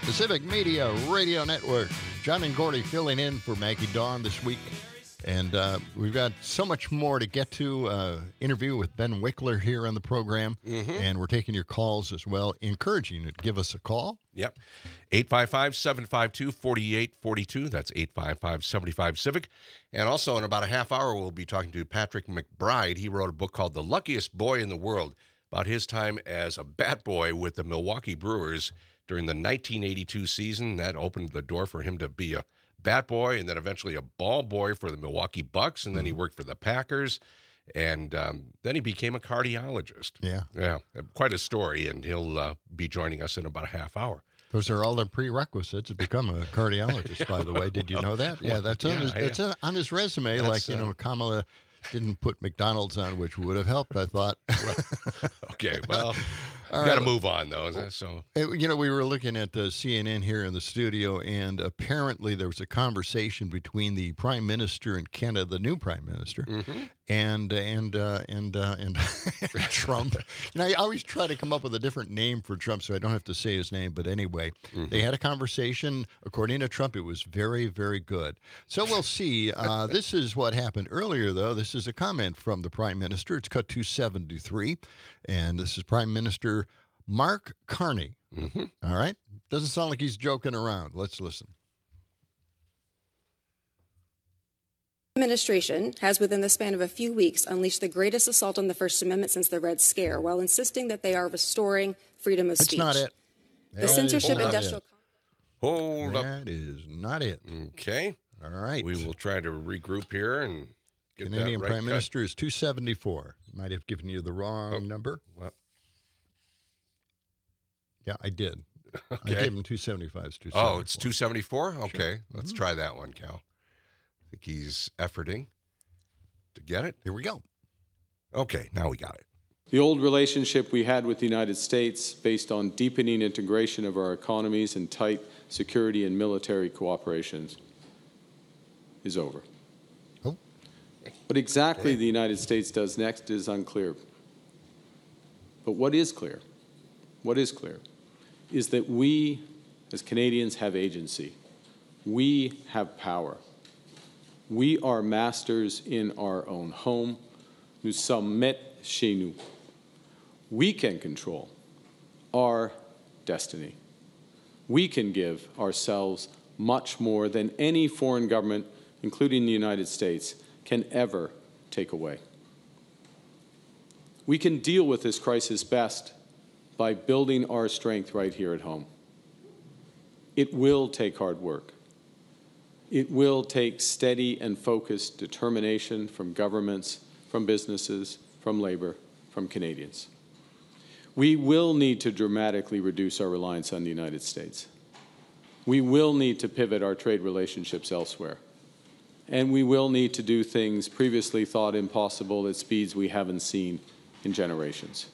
Pacific Media Radio Network. John and Gordy filling in for Maggie Dawn this week. And we've got so much more to get to. Interview with Ben Wickler here on the program. And we're taking your calls as well, encouraging you to give us a call. Yep. 855-752-4842. That's 855-75-CIVIC. And also in about a half hour, we'll be talking to Patrick McBride. He wrote a book called The Luckiest Boy in the World about his time as a bat boy with the Milwaukee Brewers during the 1982 season. That opened the door for him to be a bat boy and then eventually a ball boy for the Milwaukee Bucks. And then he worked for the Packers. And then he became a cardiologist. Yeah. Quite a story. And he'll be joining us in about a half hour. Those are all the prerequisites to become a cardiologist, by the way. Did you know that? Yeah, that's on his resume. Kamala didn't put McDonald's on, which would have helped, I thought. Okay, well, got to move on, though. So, we were looking at CNN here in the studio, and apparently there was a conversation between the Prime Minister in Canada, the new Prime Minister, and Trump. I always try to come up with a different name for Trump so I don't have to say his name. But anyway, they had a conversation. According to Trump, it was very, very good. So we'll see. This is what happened earlier, though. This is a comment from the Prime Minister. It's cut 273. And this is Prime Minister Mark Carney. All right? Doesn't sound like he's joking around. Let's listen. Administration has, within the span of a few weeks, unleashed the greatest assault on the First Amendment since the Red Scare, while insisting that they are restoring freedom of speech. That's not it. The censorship industrial... Hold up. That is not it. Okay. All right. We will try to regroup here and get Canadian that right. Prime Minister is 274. Might have given you the wrong number. What? Yeah, I did. Okay. I gave him 275. It's 274. Oh, it's 274? Okay. Sure. Let's try that one, Cal. I think he's efforting to get it. Here we go. Okay, now we got it. The old relationship we had with the United States, based on deepening integration of our economies and tight security and military cooperations, is over. Oh. What exactly the United States does next is unclear. But what is clear is that we, as Canadians, have agency. We have power. We are masters in our own home. Nous sommes maîtres chez nous. We can control our destiny. We can give ourselves much more than any foreign government, including the United States, can ever take away. We can deal with this crisis best by building our strength right here at home. It will take hard work. It will take steady and focused determination from governments, from businesses, from labor, from Canadians. We will need to dramatically reduce our reliance on the United States. We will need to pivot our trade relationships elsewhere. And we will need to do things previously thought impossible at speeds we haven't seen in generations.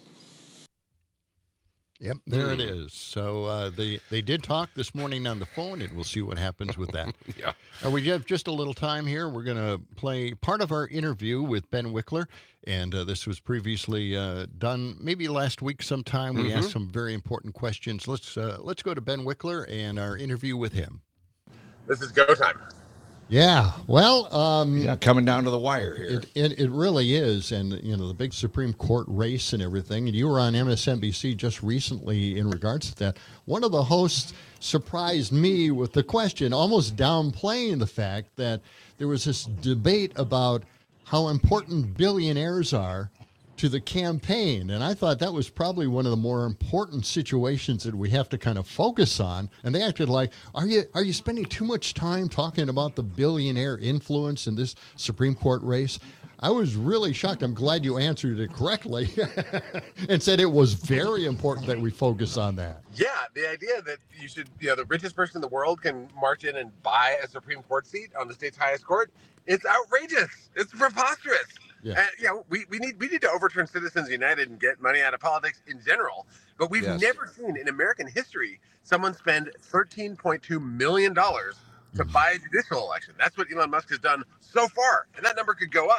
Yep, there it is. So they did talk this morning on the phone, and we'll see what happens with that. Yeah. We have just a little time here. We're going to play part of our interview with Ben Wickler, and this was previously done maybe last week sometime. We asked some very important questions. Let's go to Ben Wickler and our interview with him. This is go time. Yeah, well, coming down to the wire here. It really is, and the big Supreme Court race and everything. And you were on MSNBC just recently in regards to that. One of the hosts surprised me with the question, almost downplaying the fact that there was this debate about how important billionaires are to the campaign. And I thought that was probably one of the more important situations that we have to kind of focus on. And they acted like, are you spending too much time talking about the billionaire influence in this Supreme Court race? I was really shocked. I'm glad you answered it correctly and said it was very important that we focus on that. Yeah, the idea that you should, the richest person in the world can march in and buy a Supreme Court seat on the state's highest court, it's outrageous. It's preposterous. Yeah. We need to overturn Citizens United and get money out of politics in general. But we've never seen in American history someone spend $13.2 million to buy a judicial election. That's what Elon Musk has done so far. And that number could go up.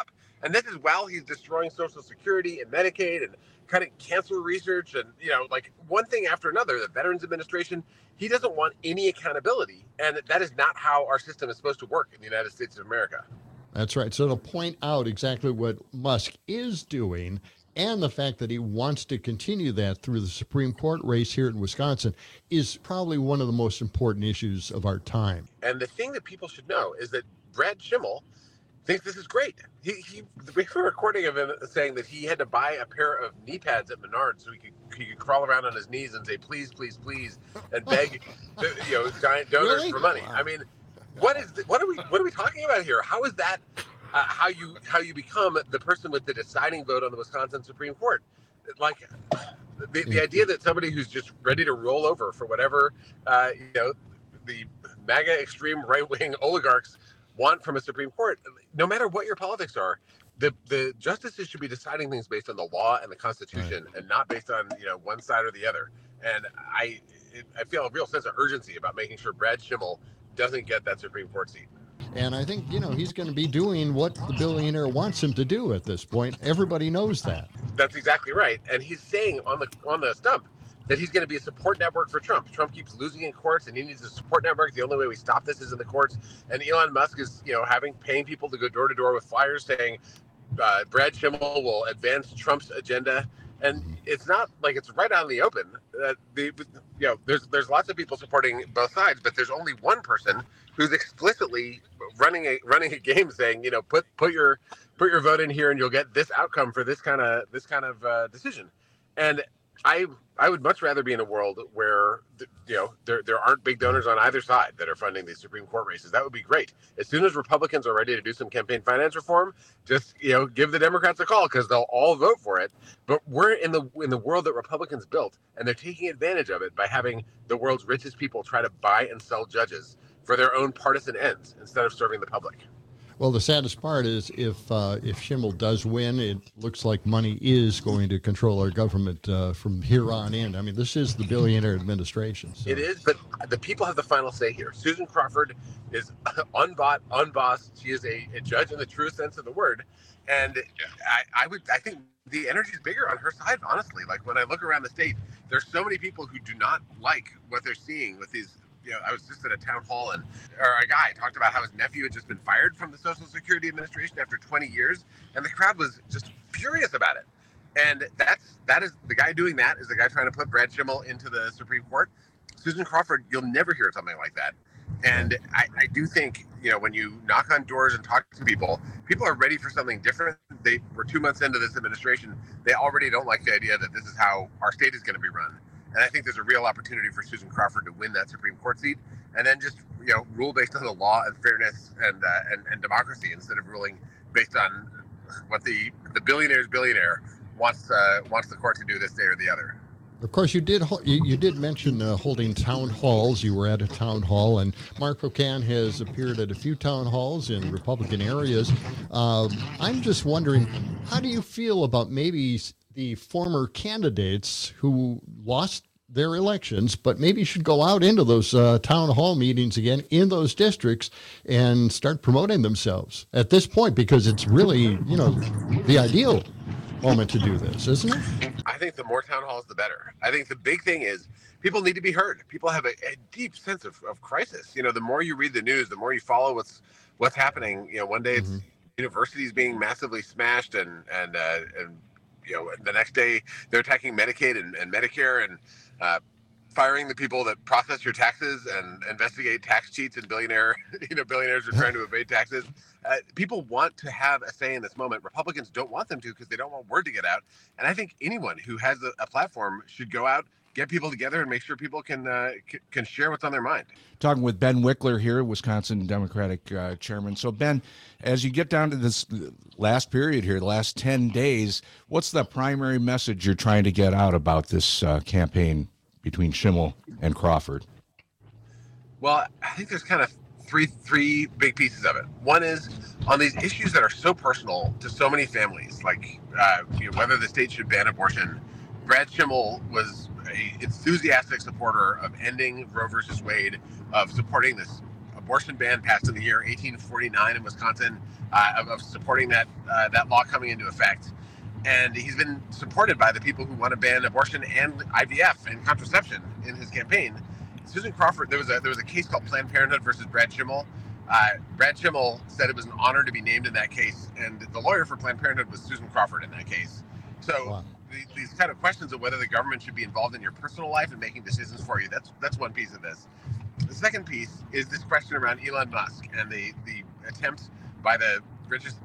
And this is while he's destroying Social Security and Medicaid and cutting cancer research and, like one thing after another, the Veterans Administration. He doesn't want any accountability. And that is not how our system is supposed to work in the United States of America. That's right. So to point out exactly what Musk is doing and the fact that he wants to continue that through the Supreme Court race here in Wisconsin is probably one of the most important issues of our time. And the thing that people should know is that Brad Schimmel thinks this is great. We have a recording of him saying that he had to buy a pair of knee pads at Menards so he could crawl around on his knees and say, please, please, please, and beg, giant donors Really? for money. Wow. I mean, what are we talking about here? How is that how you become the person with the deciding vote on the Wisconsin Supreme Court? Like the idea that somebody who's just ready to roll over for whatever the MAGA extreme right wing oligarchs want from a Supreme Court, no matter what your politics are, the justices should be deciding things based on the law and the Constitution, and not based on one side or the other. And I feel a real sense of urgency about making sure Brad Schimmel doesn't get that Supreme Court seat. And I think, he's going to be doing what the billionaire wants him to do at this point. Everybody knows that. That's exactly right. And he's saying on the stump that he's going to be a support network for Trump. Trump keeps losing in courts, and he needs a support network. The only way we stop this is in the courts. And Elon Musk is, paying people to go door to door with flyers saying Brad Schimmel will advance Trump's agenda. And it's not like it's right out in the open. There's lots of people supporting both sides, but there's only one person who's explicitly running a game saying, put your vote in here and you'll get this outcome for this kind of decision. And I would much rather be in a world where there aren't big donors on either side that are funding these Supreme Court races. That would be great. As soon as Republicans are ready to do some campaign finance reform, just give the Democrats a call, because they'll all vote for it. But we're in the world that Republicans built, and they're taking advantage of it by having the world's richest people try to buy and sell judges for their own partisan ends instead of serving the public. Well, the saddest part is if Schimmel does win, it looks like money is going to control our government from here on in. I mean, this is the billionaire administration. So. It is, but the people have the final say here. Susan Crawford is unbought, unbossed. She is a judge in the true sense of the word. And I think the energy is bigger on her side, honestly. Like when I look around the state, there's so many people who do not like what they're seeing with these. I was just at a town hall and a guy talked about how his nephew had just been fired from the Social Security Administration after 20 years. And the crowd was just furious about it. And that is the guy doing that is the guy trying to put Brad Schimmel into the Supreme Court. Susan Crawford, you'll never hear something like that. And I do think, when you knock on doors and talk to people are ready for something different. They were 2 months into this administration. They already don't like the idea that this is how our state is going to be run. And I think there's a real opportunity for Susan Crawford to win that Supreme Court seat, and then just rule based on the law and fairness and democracy, instead of ruling based on what the billionaire's billionaire wants the court to do this day or the other. Of course, you did mention holding town halls. You were at a town hall, and Mark Pocan has appeared at a few town halls in Republican areas. I'm just wondering, how do you feel about maybe the former candidates who lost their elections, but maybe should go out into those town hall meetings again in those districts and start promoting themselves at this point, because it's really, the ideal moment to do this, isn't it? I think the more town halls, the better. I think the big thing is people need to be heard. People have a deep sense of crisis. The more you read the news, the more you follow what's happening. One day it's universities being massively smashed and the next day they're attacking Medicaid and Medicare and firing the people that process your taxes and investigate tax cheats, and billionaires are trying to evade taxes. People want to have a say in this moment. Republicans don't want them to, because they don't want word to get out. And I think anyone who has a platform should go out, get people together, and make sure people can share what's on their mind. Talking with Ben Wickler here, Wisconsin Democratic chairman. So, Ben, as you get down to this last period here, the last 10 days, what's the primary message you're trying to get out about this campaign between Schimmel and Crawford? Well, I think there's kind of three big pieces of it. One is on these issues that are so personal to so many families, like whether the state should ban abortion. Brad Schimmel was an enthusiastic supporter of ending Roe versus Wade, of supporting this abortion ban passed in the year 1849 in Wisconsin, of supporting that law coming into effect. And he's been supported by the people who want to ban abortion and IVF and contraception in his campaign. Susan Crawford, there was a case called Planned Parenthood versus Brad Schimmel. Brad Schimmel said it was an honor to be named in that case, and the lawyer for Planned Parenthood was Susan Crawford in that case. So Wow. these kind of questions of whether the government should be involved in your personal life and making decisions for you, that's one piece of this. The second piece is this question around Elon Musk and the attempt by the richest,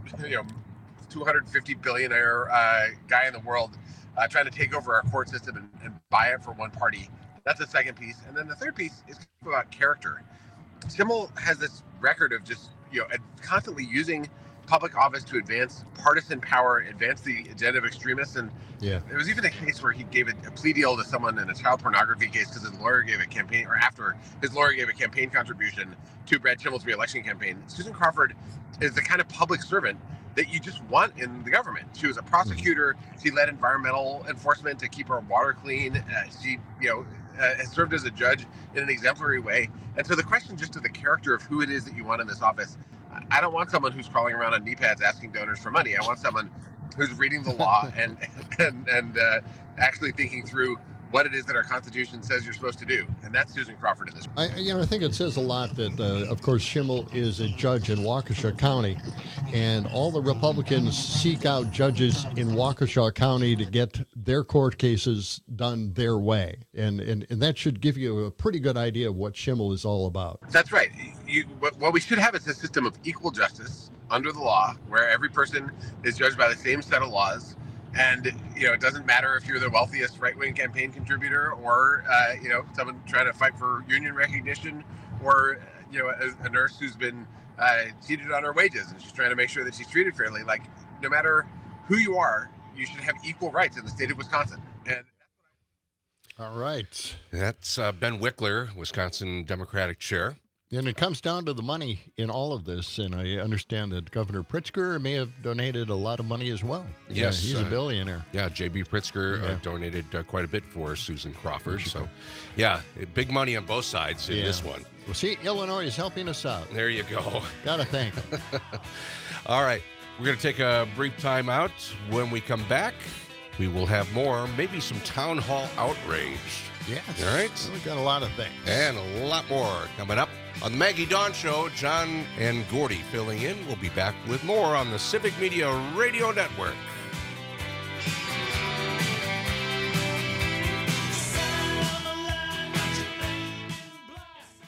250 billionaire guy in the world trying to take over our court system and buy it for one party. That's the second piece. And then the third piece is about character. Schimmel has this record of just, constantly using public office to advance partisan power, advance the agenda of extremists. And Yeah. there was even a case where he gave a plea deal to someone in a child pornography case because his lawyer gave a campaign, or after his lawyer gave a campaign contribution to Brad Schimmel's re-election campaign. Susan Crawford is the kind of public servant that you just want in the government. She was a prosecutor. She led environmental enforcement to keep our water clean. She, has served as a judge in an exemplary way. And so the question just of the character of who it is that you want in this office, I don't want someone who's crawling around on knee pads asking donors for money. I want someone who's reading the law and actually thinking through what it is that our Constitution says you're supposed to do. And that's Susan Crawford in this. I think it says a lot that, of course, Schimmel is a judge in Waukesha County, and all the Republicans seek out judges in Waukesha County to get their court cases done their way. And that should give you a pretty good idea of what Schimmel is all about. That's right. What we should have is a system of equal justice under the law, where every person is judged by the same set of laws. And, it doesn't matter if you're the wealthiest right-wing campaign contributor or, someone trying to fight for union recognition or, a nurse who's been cheated on her wages and she's trying to make sure that she's treated fairly. Like, no matter who you are, you should have equal rights in the state of Wisconsin. And All right. That's Ben Wickler, Wisconsin Democratic Chair. And it comes down to the money in all of this, and I understand that Governor Pritzker may have donated a lot of money as well. Yes, He's a billionaire. Yeah, J.B. Pritzker donated quite a bit for Susan Crawford. So, big money on both sides in this one. Well, see, Illinois is helping us out. There you go. Gotta thank them. All right, we're going to take a brief time out. When we come back, we will have more, maybe some town hall outrage. Yes. All right. We've got a lot of things. And a lot more coming up on the Maggie Dawn Show. John and Gordy filling in. We'll be back with more on the Civic Media Radio Network.